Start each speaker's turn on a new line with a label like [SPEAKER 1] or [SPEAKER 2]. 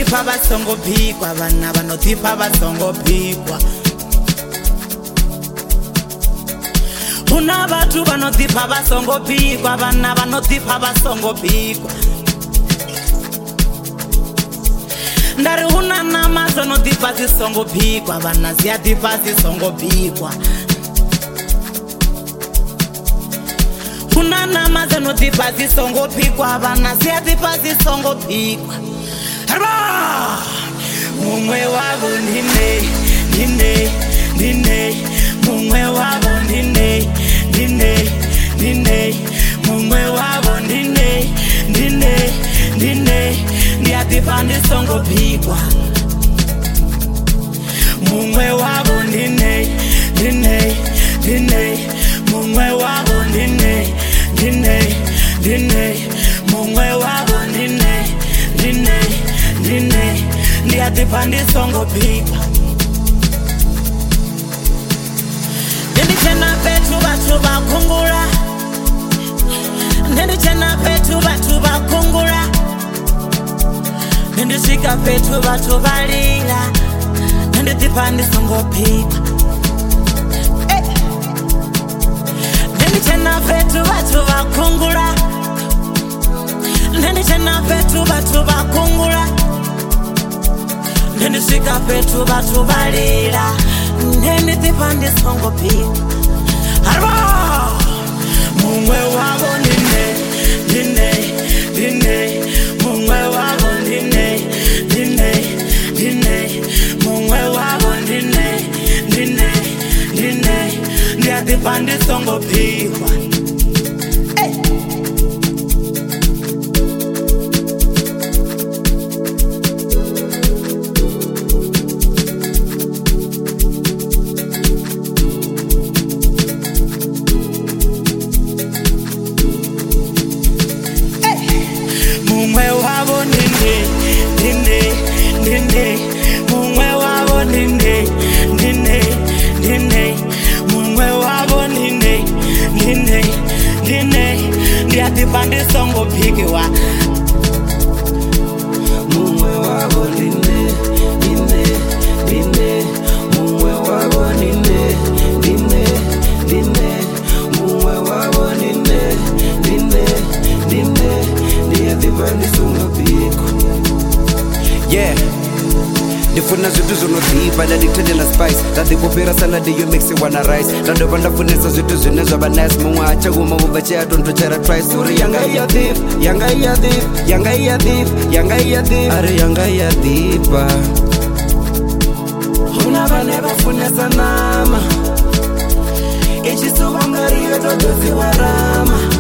[SPEAKER 1] vanodhipa vasongopikwa, vana vanodhipa vasongopikwa. Kuna vatu vanodhipa vasongopikwa, vana vanodhipa vasongopikwa. Ndari una nama zonodhipa zisongopikwa, vana ziyadhipa zisongopikwa. Kuna nama zonodhipa zisongopikwa, vana ziyadhipa zisongopikwa. Harba! Mumwe wavo ndine, ndine, ndine. Mumwe wavo ndine, ndine, ndine. Mumwe wavo ndine, ndine, ndine. Ndiyadhipa ndisongopikwa. Mumwe wavo ndine, ndine, ndine. Mumwe wavo ndine, ndine, ndine. Mumwe wavo ndine, ndine, ndine. Ndiyadhipa ndisongopikwa. Ndichena petu vatu vakungura, ndichena petu vatu vakungura. Ndishika petu vatu valila, ndidhipa ndisongopikwa. Ndichena petu vatu vakungura, ndichena petu vatu vakungura. Ndishika petu vatu valila, ndidhipa ndisongopikwa. Harba! Mumwe wavo ndine, ndine, ndine. Mumwe wavo ndine, ndine, ndine. Mumwe wavo ndine, ndine, ndine. Ndiyadhipa ndisongopikwa. Mumwe wavo ndine, ndine, ndine. Mumwe wavo ndine, ndine, ndine. Mumwe wavo ndine, ndine, ndine. Ndiyadhipa ndisongopikwa.
[SPEAKER 2] Mumwe wavo ndine, ndine, ndine. Mumwe wavo ndine, ndine, ndine. Mumwe wavo ndine, ndine, ndine. Ndiyadhipa ndisongopikwa.
[SPEAKER 3] Yeah, ndifuna zvitu zvinodhipa ndaditendela spice ndadhikupera saladi yo mixi wana rice ndadova ndafunisa zvitu zvine zvava nice mumwe achaguma kubva chayatondochera trice uri yanga iya thief yanga iya thief yanga iya thief yanga iya thief ari yanga iya dhipa
[SPEAKER 2] Una vane vafunesa nama ichisuva ngari yotodoziwa rama